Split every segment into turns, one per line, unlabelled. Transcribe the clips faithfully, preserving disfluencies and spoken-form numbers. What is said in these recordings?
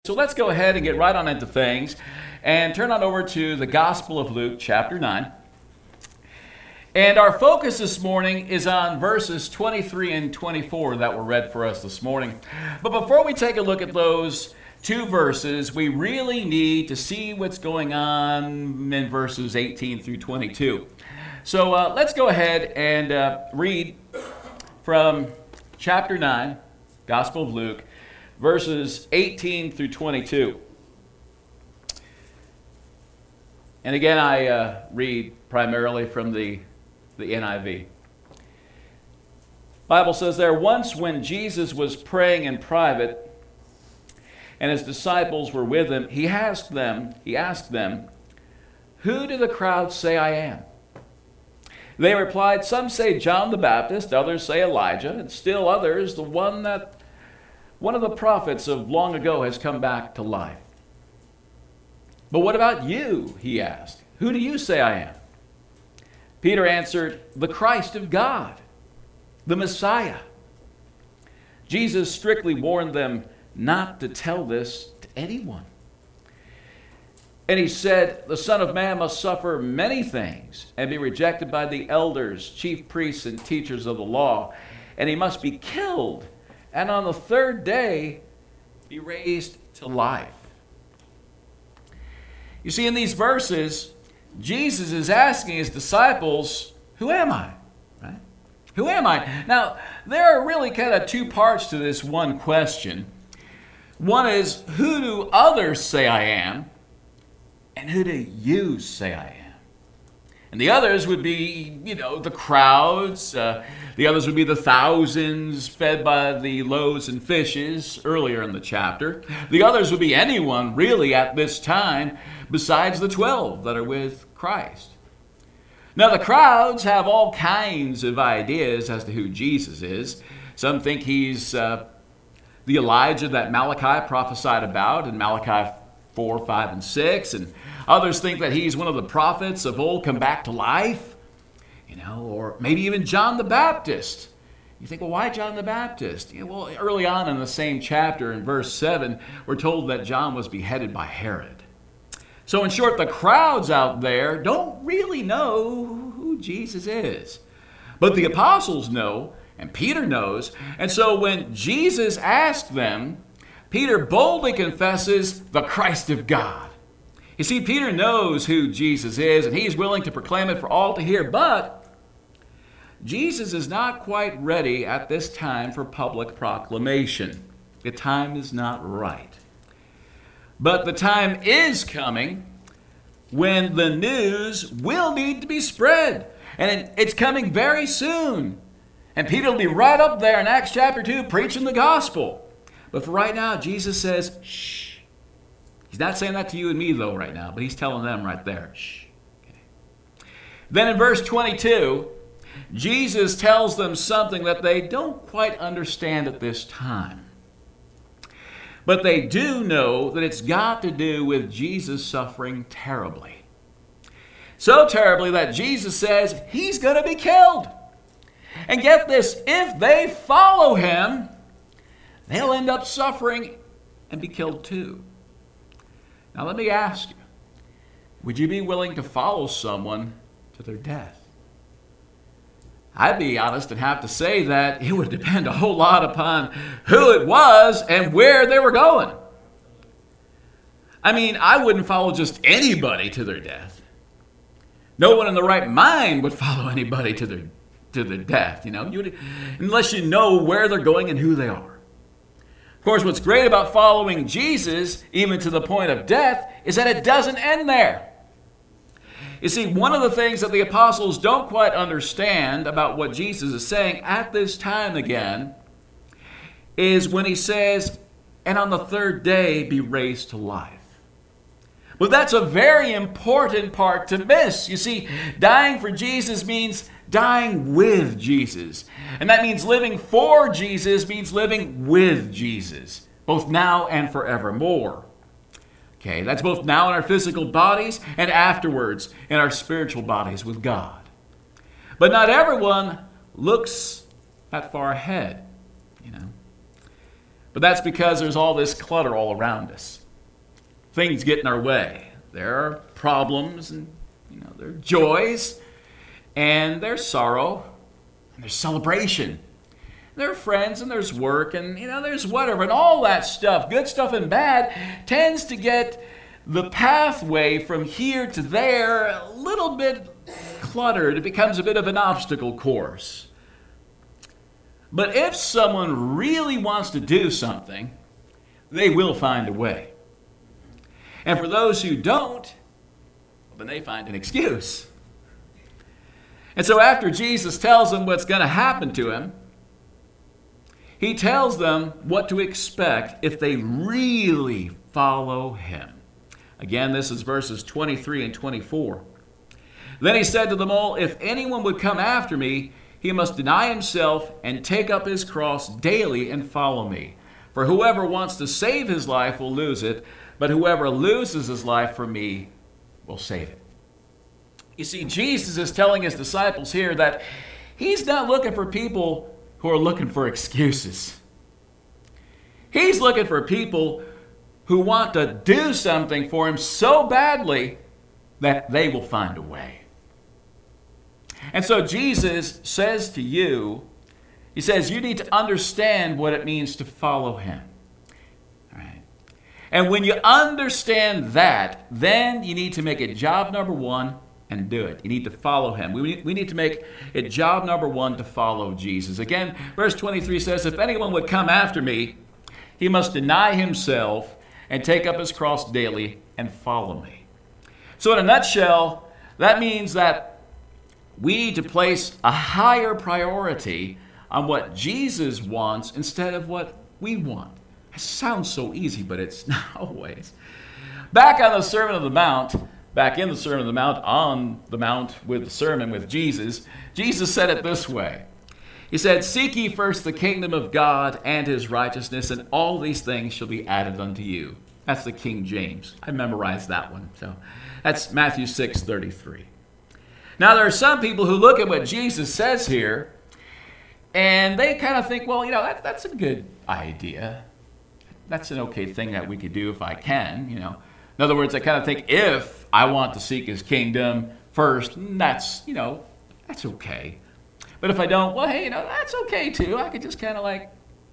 So let's go ahead and get right on into things and turn on over to the Gospel of Luke, chapter nine. And our focus this morning is on verses twenty-three and twenty-four that were read for us this morning. But before we take a look at those two verses, we really need to see what's going on in verses eighteen through twenty-two. So uh, let's go ahead and uh, read from chapter nine, Gospel of Luke, verses eighteen through twenty-two. And again, I uh, read primarily from the, the N I V. Bible says there, once when Jesus was praying in private and his disciples were with him, he asked them, he asked them, "Who do the crowd say I am?" They replied, "Some say John the Baptist, others say Elijah, and still others the one that one of the prophets of long ago has come back to life." "But what about you?" he asked. "Who do you say I am?" Peter answered, "The Christ of God, the Messiah." Jesus strictly warned them not to tell this to anyone. And he said, "The Son of Man must suffer many things and be rejected by the elders, chief priests, and teachers of the law, and he must be killed, and on the third day be raised to life." You see, in these verses, Jesus is asking his disciples, "Who am I?" Right? Who am I? Now, there are really kind of two parts to this one question. One is, who do others say I am? And who do you say I am? And the others would be, you know, the crowds. Uh, the others would be the thousands fed by the loaves and fishes earlier in the chapter. The others would be anyone really at this time besides the twelve that are with Christ. Now the crowds have all kinds of ideas as to who Jesus is. Some think he's uh, the Elijah that Malachi prophesied about in Malachi four, five, and six. And others think that he's one of the prophets of old come back to life. You know, or maybe even John the Baptist. You think, well, why John the Baptist? You know, well, early on in the same chapter, in verse seven, we're told that John was beheaded by Herod. So in short, the crowds out there don't really know who Jesus is. But the apostles know, and Peter knows. And so when Jesus asked them, Peter boldly confesses the Christ of God. You see, Peter knows who Jesus is, and he's willing to proclaim it for all to hear. But Jesus is not quite ready at this time for public proclamation. The time is not right. But the time is coming when the news will need to be spread. And it's coming very soon. And Peter will be right up there in Acts chapter two preaching the gospel. But for right now, Jesus says, shh. He's not saying that to you and me, though, right now, but he's telling them right there, shh. Okay. Then in verse twenty-two, Jesus tells them something that they don't quite understand at this time. But they do know that it's got to do with Jesus suffering terribly. So terribly that Jesus says he's going to be killed. And get this, if they follow him, they'll end up suffering and be killed too. Now let me ask you, would you be willing to follow someone to their death? I'd be honest and have to say that it would depend a whole lot upon who it was and where they were going. I mean, I wouldn't follow just anybody to their death. No one in the right mind would follow anybody to their to their death, you know, you would, unless you know where they're going and who they are. Of course, what's great about following Jesus, even to the point of death, is that it doesn't end there. You see, one of the things that the apostles don't quite understand about what Jesus is saying at this time again is when he says, and on the third day be raised to life. But that's a very important part to miss. You see, dying for Jesus means dying with Jesus. And that means living for Jesus means living with Jesus, both now and forevermore. Okay, that's both now in our physical bodies and afterwards in our spiritual bodies with God. But not everyone looks that far ahead, you know. But that's because there's all this clutter all around us. Things get in our way. There are problems, and you know, there are joys, and there's sorrow, and there's celebration. There are friends, and there's work, and you know, there's whatever, and all that stuff, good stuff and bad, tends to get the pathway from here to there a little bit cluttered. It becomes a bit of an obstacle course. But if someone really wants to do something, they will find a way. And for those who don't, then they find an excuse. And so after Jesus tells them what's going to happen to him, he tells them what to expect if they really follow him. Again, this is verses twenty-three and twenty-four. Then he said to them all, if anyone would come after me, he must deny himself and take up his cross daily and follow me. For whoever wants to save his life will lose it, but whoever loses his life for me will save it. You see, Jesus is telling his disciples here that he's not looking for people who are looking for excuses. He's looking for people who want to do something for him so badly that they will find a way. And so Jesus says to you, he says, you need to understand what it means to follow him. All right. And when you understand that, then you need to make it job number one and do it. You need to follow him. We, we need to make it job number one to follow Jesus. Again, verse twenty-three says, if anyone would come after me, he must deny himself and take up his cross daily and follow me. So in a nutshell, that means that we need to place a higher priority on what Jesus wants instead of what we want. It sounds so easy, but it's not always. Back on the Sermon on the Mount, back in the Sermon on the Mount, on the Mount with the sermon with Jesus, Jesus said it this way. He said, seek ye first the kingdom of God and his righteousness, and all these things shall be added unto you. That's the King James. I memorized that one. So that's Matthew six thirty-three. Now, there are some people who look at what Jesus says here, and they kind of think, well, you know, that, that's a good idea. That's an okay thing that we could do if I can, you know. In other words, I kind of think if I want to seek his kingdom first, that's, you know, that's okay. But if I don't, well, hey, you know, that's okay too. I could just kind of like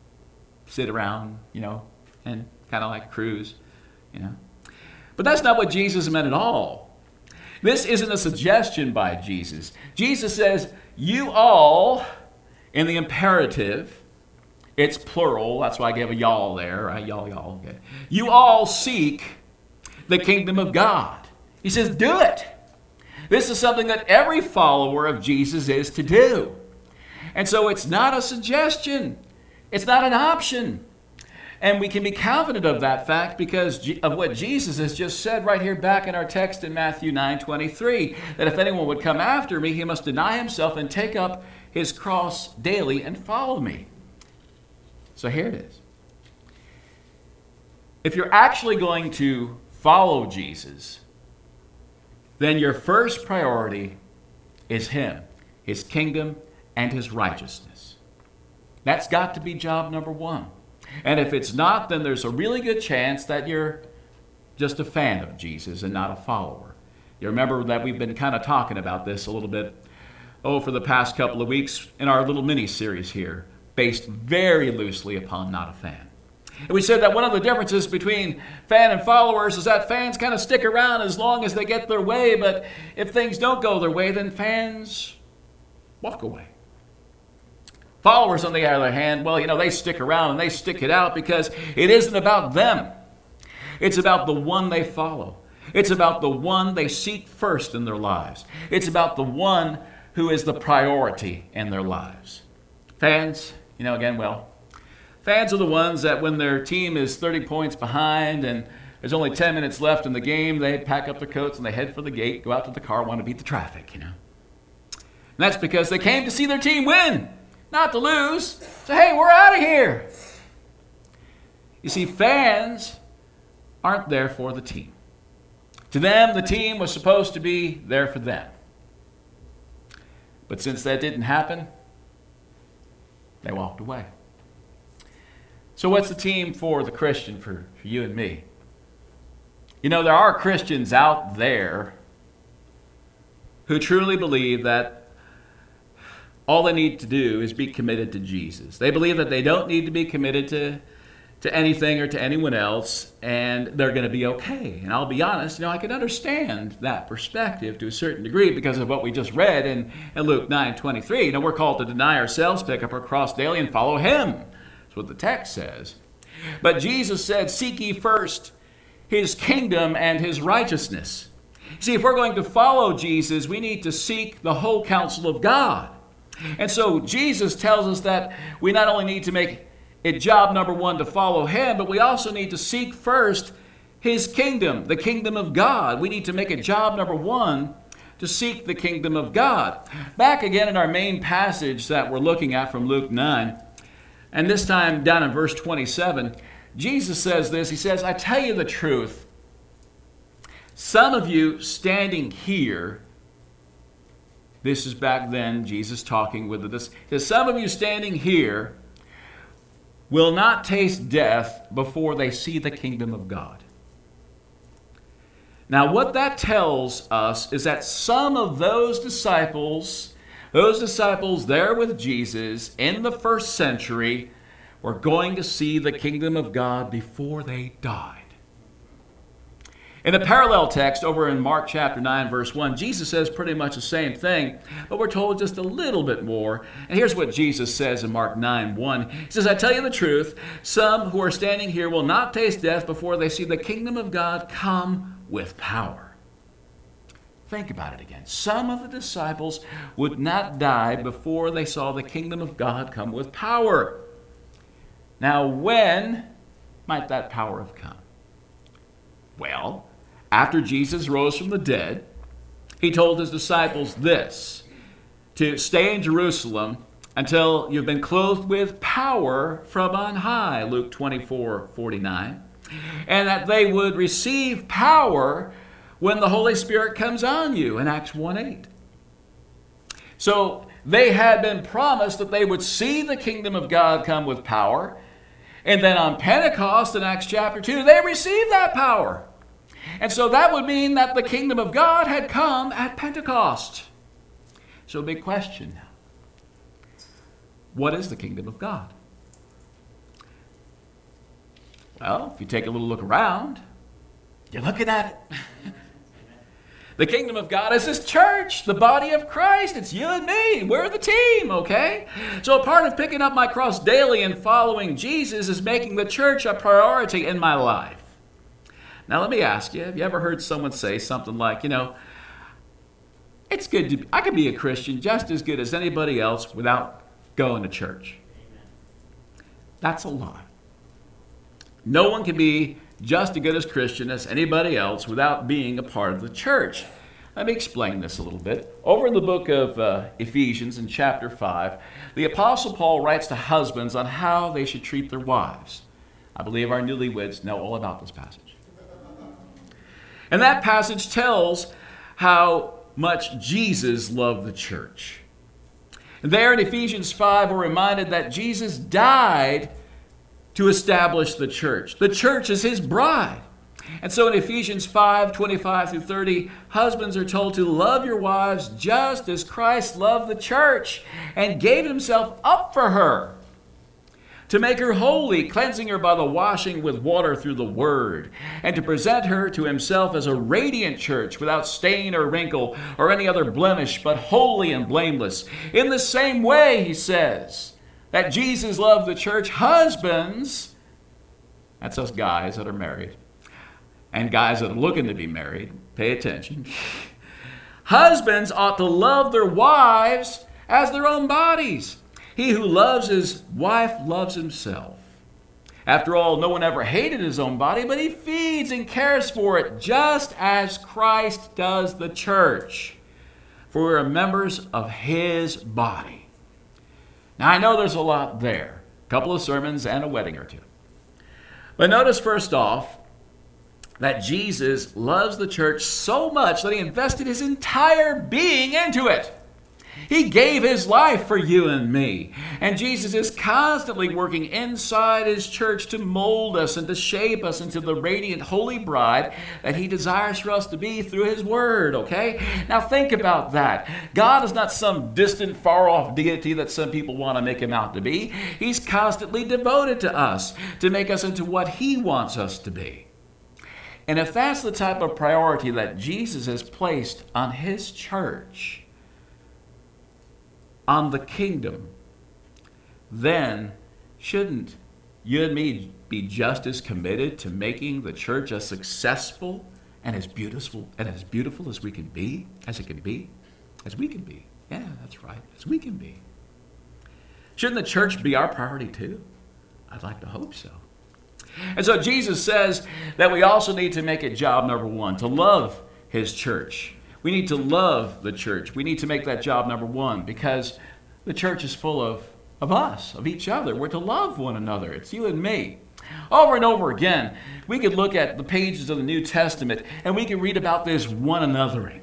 sit around, you know, and kind of like cruise, you know. But that's not what Jesus meant at all. This isn't a suggestion by Jesus. Jesus says, you all, in the imperative, it's plural, that's why I gave a y'all there, right? Y'all, y'all, okay. You all seek the kingdom of God. He says, do it. This is something that every follower of Jesus is to do. And so it's not a suggestion. It's not an option. And we can be confident of that fact because of what Jesus has just said right here back in our text in Matthew nine twenty-three, that if anyone would come after me, he must deny himself and take up his cross daily and follow me. So here it is. If you're actually going to follow Jesus, then your first priority is him, his kingdom, and his righteousness. That's got to be job number one. And if it's not, then there's a really good chance that you're just a fan of Jesus and not a follower. You remember that we've been kind of talking about this a little bit, oh, for the past couple of weeks in our little mini-series here, based very loosely upon not a fan. And we said that one of the differences between fan and followers is that fans kind of stick around as long as they get their way, but if things don't go their way, then fans walk away. Followers, on the other hand, well, you know, they stick around and they stick it out because it isn't about them. It's about the one they follow. It's about the one they seek first in their lives. It's about the one who is the priority in their lives. Fans, you know, again, well, fans are the ones that when their team is thirty points behind and there's only ten minutes left in the game, they pack up their coats and they head for the gate, go out to the car, want to beat the traffic, you know. And that's because they came to see their team win, not to lose. So, hey, we're out of here. You see, fans aren't there for the team. To them, the team was supposed to be there for them. But since that didn't happen, they walked away. So what's the team for the Christian, for, for you and me? You know, there are Christians out there who truly believe that all they need to do is be committed to Jesus. They believe that they don't need to be committed to, to anything or to anyone else, and they're going to be okay. And I'll be honest, you know, I can understand that perspective to a certain degree because of what we just read in, in Luke nine twenty-three. You know, we're called to deny ourselves, pick up our cross daily, and follow him. That's what the text says. But Jesus said, seek ye first his kingdom and his righteousness. See, if we're going to follow Jesus, we need to seek the whole counsel of God. And so Jesus tells us that we not only need to make it job number one to follow him, but we also need to seek first his kingdom, the kingdom of God. We need to make it job number one to seek the kingdom of God. Back again in our main passage that we're looking at from Luke nine, and this time down in verse twenty-seven, Jesus says this. He says, I tell you the truth, some of you standing here, this is back then, Jesus talking with this, says, some of you standing here will not taste death before they see the kingdom of God. Now, what that tells us is that some of those disciples, those disciples there with Jesus in the first century, were going to see the kingdom of God before they died. In a parallel text over in Mark chapter nine, verse one, Jesus says pretty much the same thing, but we're told just a little bit more. And here's what Jesus says in Mark nine one. He says, I tell you the truth, some who are standing here will not taste death before they see the kingdom of God come with power. Think about it again. Some of the disciples would not die before they saw the kingdom of God come with power. Now, when might that power have come? Well, after Jesus rose from the dead, he told his disciples this, to stay in Jerusalem until you've been clothed with power from on high, Luke twenty-four forty-nine, and that they would receive power when the Holy Spirit comes on you, in Acts one eight. So they had been promised that they would see the kingdom of God come with power, and then on Pentecost in Acts chapter two, they received that power. And so that would mean that the kingdom of God had come at Pentecost. So a big question now. What is the kingdom of God? Well, if you take a little look around, you're looking at it. The kingdom of God is this church, the body of Christ. It's you and me. We're the team, okay? So a part of picking up my cross daily and following Jesus is making the church a priority in my life. Now let me ask you, have you ever heard someone say something like, you know, it's good to, I can be a Christian just as good as anybody else without going to church. That's a lie. No one can be just as good as Christian as anybody else without being a part of the church. Let me explain this a little bit. Over in the book of uh, Ephesians in chapter five, the Apostle Paul writes to husbands on how they should treat their wives. I believe our newlyweds know all about this passage. And that passage tells how much Jesus loved the church. And there in Ephesians five, we're reminded that Jesus died to establish the church. The church is his bride. And so in Ephesians five, twenty-five through thirty, husbands are told to love your wives just as Christ loved the church and gave himself up for her, to make her holy, cleansing her by the washing with water through the word, and to present her to himself as a radiant church without stain or wrinkle or any other blemish, but holy and blameless. In the same way, he says, that Jesus loved the church, husbands, that's us guys that are married, and guys that are looking to be married, pay attention. Husbands ought to love their wives as their own bodies. He who loves his wife loves himself. After all, no one ever hated his own body, but he feeds and cares for it, just as Christ does the church. For we are members of his body. Now, I know there's a lot there. A couple of sermons and a wedding or two. But notice first off that Jesus loves the church so much that he invested his entire being into it. He gave his life for you and me. And Jesus is constantly working inside his church to mold us and to shape us into the radiant holy bride that he desires for us to be through his word, okay? Now think about that. God is not some distant, far-off deity that some people want to make him out to be. He's constantly devoted to us to make us into what he wants us to be. And if that's the type of priority that Jesus has placed on his church, on the kingdom, then shouldn't you and me be just as committed to making the church as successful and as beautiful and as beautiful as we can be, as it can be, as we can be? Yeah, that's right, as we can be. Shouldn't the church be our priority too? I'd like to hope so. And so Jesus says that we also need to make it job number one, to love his church. We need to love the church. We need to make that job number one because the church is full of, of us, of each other. We're to love one another. It's you and me. Over and over again, we could look at the pages of the New Testament and we could read about this one anothering.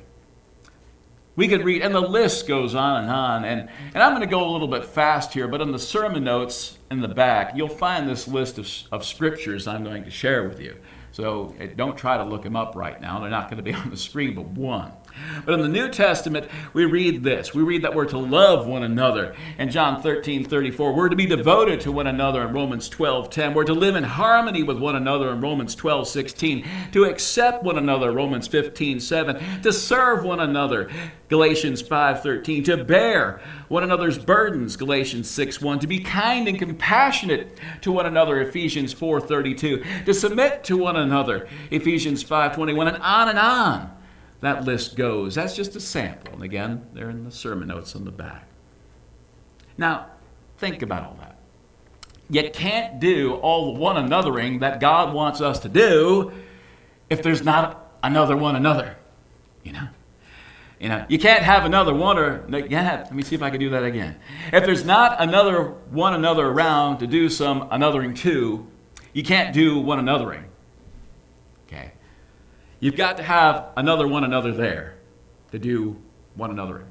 We could read, and the list goes on and on. And, and I'm going to go a little bit fast here, but in the sermon notes in the back, you'll find this list of, of scriptures I'm going to share with you. So don't try to look them up right now. They're not going to be on the screen but one. But in the New Testament, we read this. We read that we're to love one another. In John thirteen thirty-four, we're to be devoted to one another in Romans twelve ten. We're to live in harmony with one another in Romans twelve sixteen. To accept one another, Romans fifteen seven. To serve one another, Galatians five thirteen. To bear one another's burdens, Galatians six one. To be kind and compassionate to one another, Ephesians four thirty-two. To submit to one another, Ephesians five twenty-one. And on and on that list goes. That's just a sample. And again, they're in the sermon notes on the back. Now, think about all that. You can't do all the one anothering that God wants us to do if there's not another one another. You know? You know, you can't have another one or, yeah, let me see if I can do that again. If there's not another one another around to do some anothering to, you can't do one anothering. Okay? You've got to have another one another there to do one another.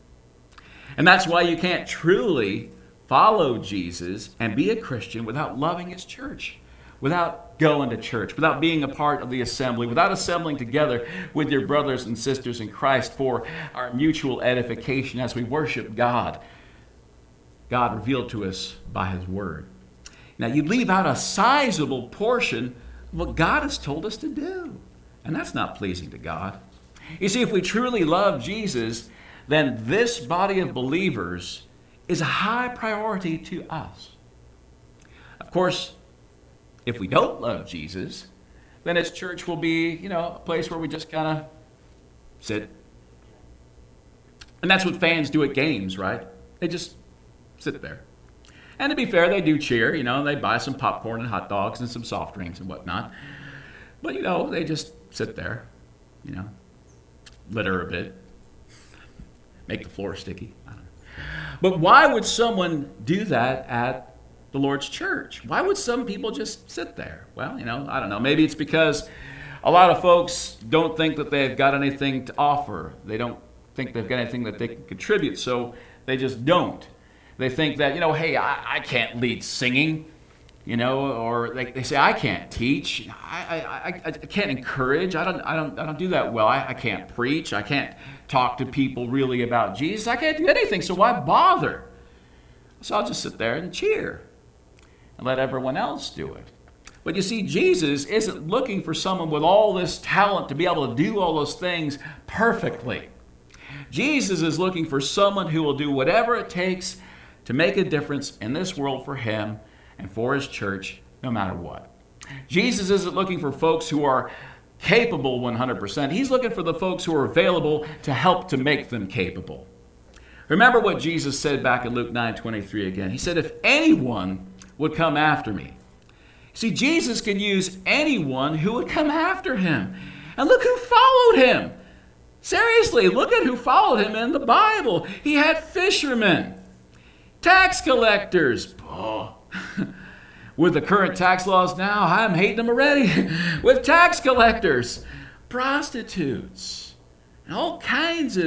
And that's why you can't truly follow Jesus and be a Christian without loving his church, without going to church, without being a part of the assembly, without assembling together with your brothers and sisters in Christ for our mutual edification as we worship God, God revealed to us by his word. Now, you leave out a sizable portion of what God has told us to do. And that's not pleasing to God. You see, if we truly love Jesus, then this body of believers is a high priority to us. Of course, if we don't love Jesus, then his church will be, you know, a place where we just kind of sit. And that's what fans do at games, right? They just sit there. And to be fair, they do cheer, you know, they buy some popcorn and hot dogs and some soft drinks and whatnot. But, you know, they just sit there, you know, litter a bit, make the floor sticky. I don't know. But why would someone do that at the Lord's church? Why would some people just sit there? Well, you know, I don't know. Maybe it's because a lot of folks don't think that they've got anything to offer. They don't think they've got anything that they can contribute, so they just don't. They think that, you know, hey, I, I can't lead singing. You know, or they, they say, I can't teach, I, I, I, I can't encourage, I don't, I don't, I don't do that well, I, I can't preach, I can't talk to people really about Jesus, I can't do anything, so why bother? So I'll just sit there and cheer and let everyone else do it. But you see, Jesus isn't looking for someone with all this talent to be able to do all those things perfectly. Jesus is looking for someone who will do whatever it takes to make a difference in this world for him and for his church, no matter what. Jesus isn't looking for folks who are capable one hundred percent. He's looking for the folks who are available to help to make them capable. Remember what Jesus said back in Luke nine twenty-three again. He said, if anyone would come after me. See, Jesus can use anyone who would come after him. And look who followed him. Seriously, look at who followed him in the Bible. He had fishermen, tax collectors. Oh. With the current tax laws now, I'm hating them already. With tax collectors, prostitutes, and all kinds of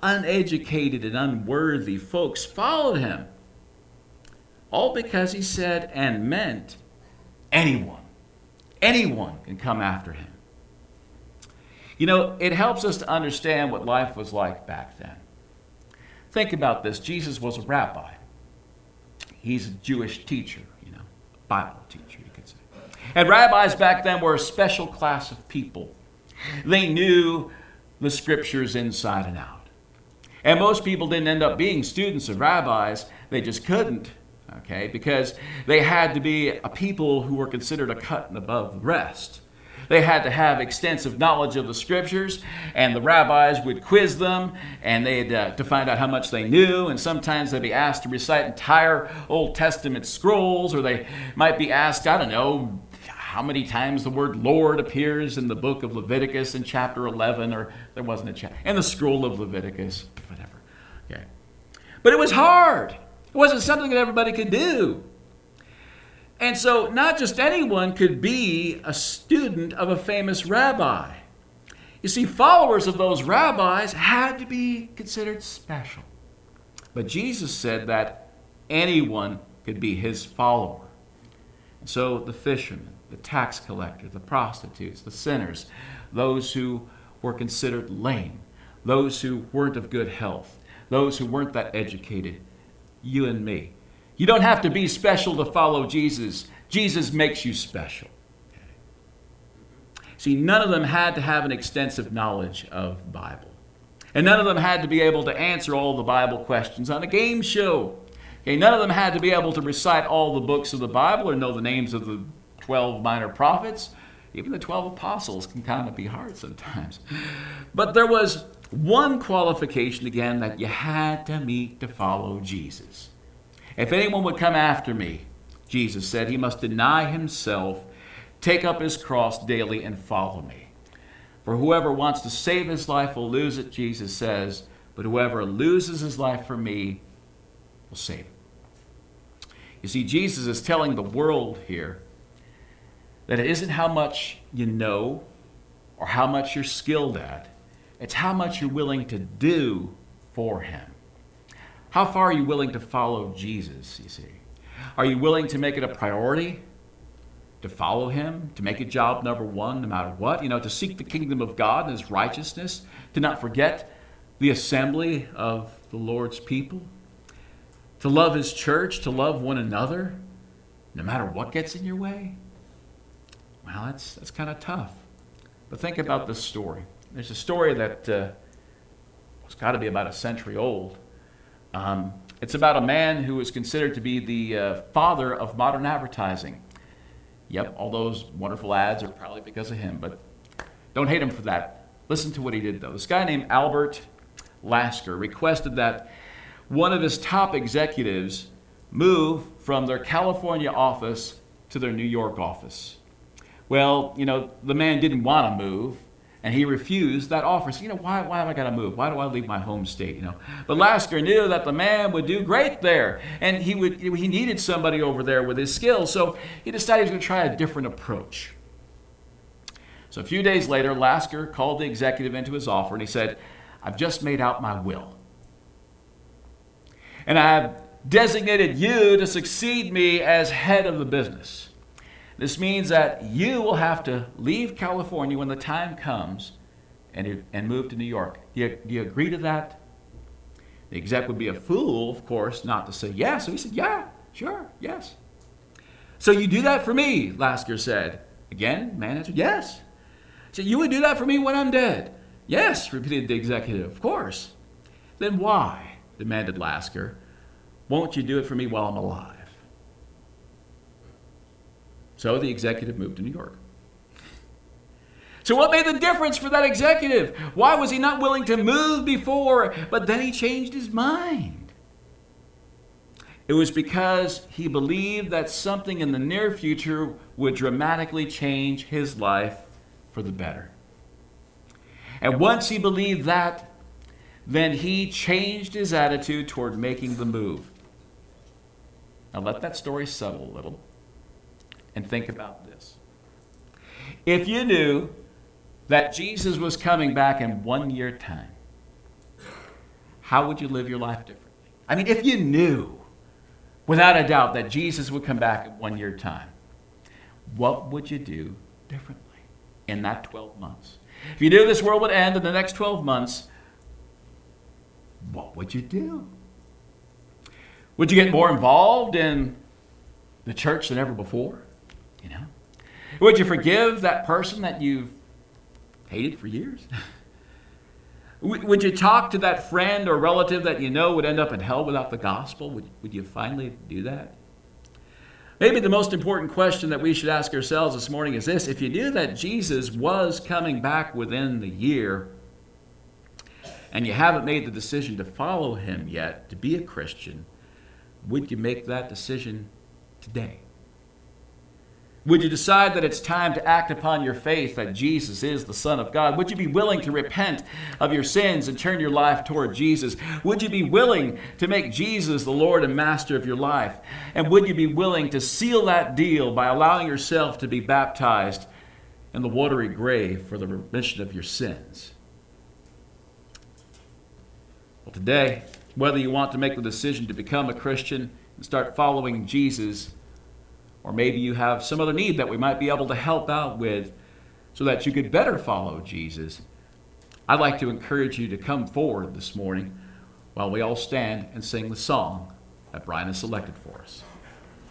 uneducated and unworthy folks followed him. All because he said and meant anyone, anyone can come after him. You know, it helps us to understand what life was like back then. Think about this. Jesus was a rabbi. He's a Jewish teacher, you know, Bible teacher, you could say. And rabbis back then were a special class of people. They knew the scriptures inside and out. And most people didn't end up being students of rabbis. They just couldn't, okay, because they had to be a people who were considered a cut and above the rest. They had to have extensive knowledge of the scriptures, and the rabbis would quiz them, and they had uh, to find out how much they knew, and sometimes they'd be asked to recite entire Old Testament scrolls, or they might be asked, I don't know, how many times the word Lord appears in the book of Leviticus in chapter eleven, or there wasn't a chapter, in the scroll of Leviticus, whatever. Okay. But it was hard. It wasn't something that everybody could do. And so not just anyone could be a student of a famous rabbi. You see, followers of those rabbis had to be considered special. But Jesus said that anyone could be his follower. And so the fishermen, the tax collector, the prostitutes, the sinners, those who were considered lame, those who weren't of good health, those who weren't that educated, you and me. You don't have to be special to follow Jesus. Jesus makes you special. See, none of them had to have an extensive knowledge of the Bible. And none of them had to be able to answer all the Bible questions on a game show. Okay, none of them had to be able to recite all the books of the Bible or know the names of the twelve minor prophets. Even the twelve apostles can kind of be hard sometimes. But there was one qualification, again, that you had to meet to follow Jesus. If anyone would come after me, Jesus said, he must deny himself, take up his cross daily, and follow me. For whoever wants to save his life will lose it, Jesus says, but whoever loses his life for me will save it. You see, Jesus is telling the world here that it isn't how much you know or how much you're skilled at. It's how much you're willing to do for him. How far are you willing to follow Jesus, you see? Are you willing to make it a priority to follow him, to make it job number one no matter what? You know, to seek the kingdom of God and his righteousness, to not forget the assembly of the Lord's people, to love his church, to love one another, no matter what gets in your way? Well, that's, that's kind of tough. But think about this story. There's a story that uh, it's got to be about a century old. Um, it's about a man who is considered to be the uh, father of modern advertising. Yep, all those wonderful ads are probably because of him, but don't hate him for that. Listen to what he did, though. This guy named Albert Lasker requested that one of his top executives move from their California office to their New York office. Well, you know, the man didn't want to move, and he refused that offer. So, you know, why, why have I got to move? Why do I leave my home state, you know? But Lasker knew that the man would do great there, and he would he needed somebody over there with his skills, so he decided he was going to try a different approach. So a few days later, Lasker called the executive into his office, and he said, I've just made out my will. And I've designated you to succeed me as head of the business. This means that you will have to leave California when the time comes and, and move to New York. Do you, do you agree to that? The exec would be a fool, of course, not to say yes. So he said, yeah, sure, yes. So you do that for me, Lasker said. Again, man answered, yes. So you would do that for me when I'm dead? Yes, repeated the executive, of course. Then why, demanded Lasker, won't you do it for me while I'm alive? So the executive moved to New York. So what made the difference for that executive? Why was he not willing to move before, but then he changed his mind? It was because he believed that something in the near future would dramatically change his life for the better. And once he believed that, then he changed his attitude toward making the move. Now let that story settle a little. And think about this. If you knew that Jesus was coming back in one year time, how would you live your life differently? I mean, if you knew, without a doubt, that Jesus would come back in one year time, what would you do differently in that twelve months? If you knew this world would end in the next twelve months, what would you do? Would you get more involved in the church than ever before? You know? Would you forgive that person that you've hated for years? Would you talk to that friend or relative that you know would end up in hell without the gospel? Would, would you finally do that? Maybe the most important question that we should ask ourselves this morning is this: if you knew that Jesus was coming back within the year, and you haven't made the decision to follow him yet, to be a Christian, would you make that decision today? Would you decide that it's time to act upon your faith that Jesus is the Son of God? Would you be willing to repent of your sins and turn your life toward Jesus? Would you be willing to make Jesus the Lord and Master of your life? And would you be willing to seal that deal by allowing yourself to be baptized in the watery grave for the remission of your sins? Well, today, whether you want to make the decision to become a Christian and start following Jesus, or maybe you have some other need that we might be able to help out with so that you could better follow Jesus, I'd like to encourage you to come forward this morning while we all stand and sing the song that Brian has selected for us.